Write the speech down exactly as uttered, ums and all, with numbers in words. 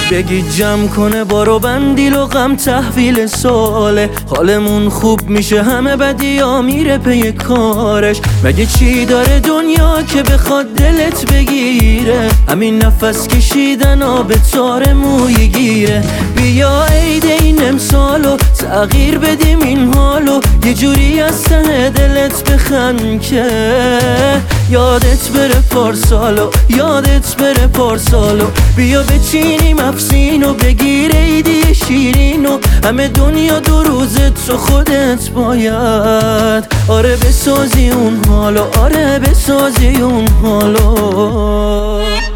بگی جمع کنه بارو بندیل و غم تحویل ساله. حالمون خوب میشه همه بدیا میره پی کارش. مگه چی داره دنیا که بخواد دلت بگیره؟ همین نفس کشیدن آب تار موی گیره. بیا عید این امسالو تغییر بدیم این حالو، یه جوری از ته دلت بخند که یادت بره پارسالو، یادت بره پارسالو. بیا بچینیم افسینو بگیر عیدی شیرینو، همه دنیا دو روزت تو خودت باید آره بسازی اون حالو، آره بسازی اون حالو.